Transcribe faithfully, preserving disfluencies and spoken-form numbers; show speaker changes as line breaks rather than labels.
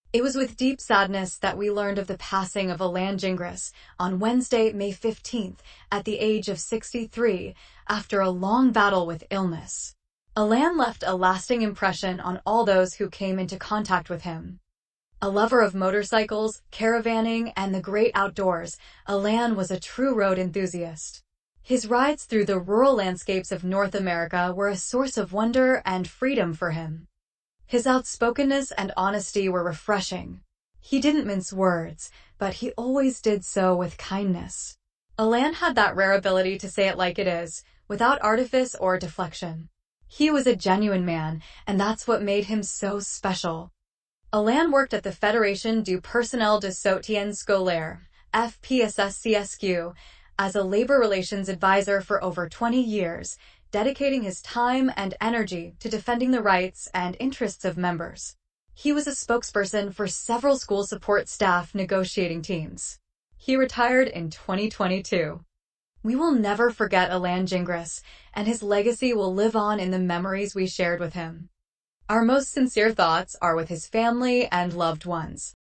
It was with deep sadness that we learned of the passing of Alain Gingras on Wednesday, May fifteenth, at the age of sixty-three, after a long battle with illness. Alain left a lasting impression on all those who came into contact with him. A lover of motorcycles, caravanning, and the great outdoors, Alain was a true road enthusiast. His rides through the rural landscapes of North America were a source of wonder and freedom for him. His outspokenness and honesty were refreshing. He didn't mince words, but he always did so with kindness. Alain had that rare ability to say it like it is, without artifice or deflection. He was a genuine man, and that's what made him so special. Alain worked at the Fédération du Personnel de Soutien Scolaire, F P S S C S Q, as a labor relations advisor for over twenty years, dedicating his time and energy to defending the rights and interests of members. He was a spokesperson for several school support staff negotiating teams. He retired in twenty twenty-two. We will never forget Alain Gingras, and his legacy will live on in the memories we shared with him. Our most sincere thoughts are with his family and loved ones.